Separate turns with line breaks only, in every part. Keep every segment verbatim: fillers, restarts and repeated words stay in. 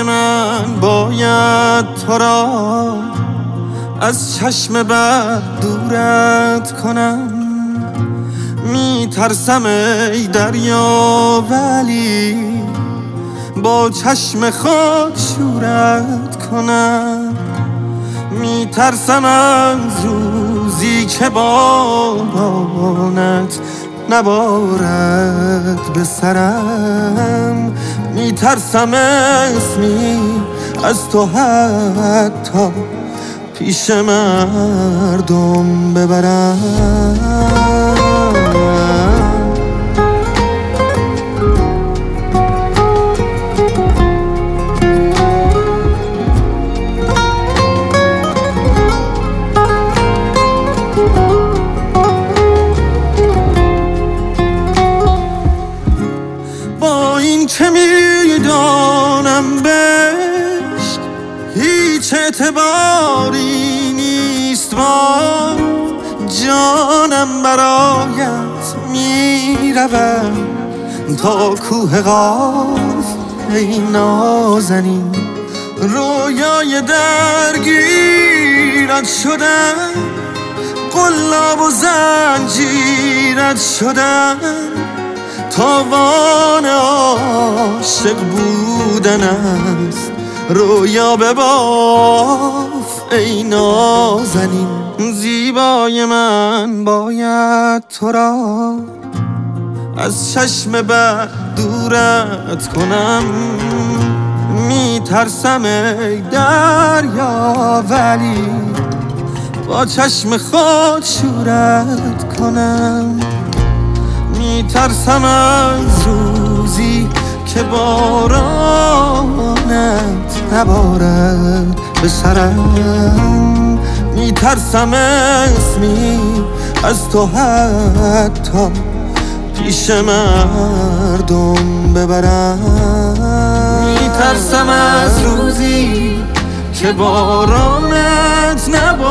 من باید تو را از چشم بد دورت کنم. میترسم ای دریا ولی با چشم خود شورت کنم. میترسم از روزی که بارانت نبارد به سرم. میترسم اسمی از تو حتی پیش مردم ببرم. با این که میدانم بهش هیچ اعتباری نیست، با جانم برایت میروم تا کوه قاف. ای نازنین رویای درگیرت شدم، قلاب و زنجیرت شدم. تاوان عاشق بودن است، رویا بباف ای نازنین. زیبای من باید تو را از چشم بد دورت کنم. میترسم ای دریا ولی با چشم خود شورت کنم. میترسم از روزی که بارانت نبارد به سرم. میترسم اسمی از تو حتی پیش مردم ببرم. میترسم از روزی که بارانت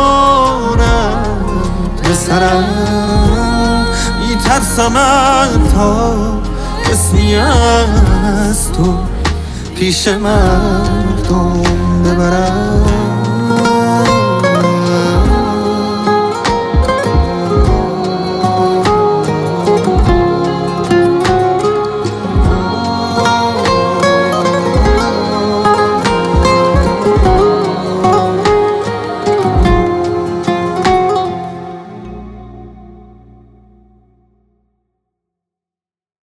نبارد به سرم. میترسم تا اسمی از تو پیش مردم ببرم.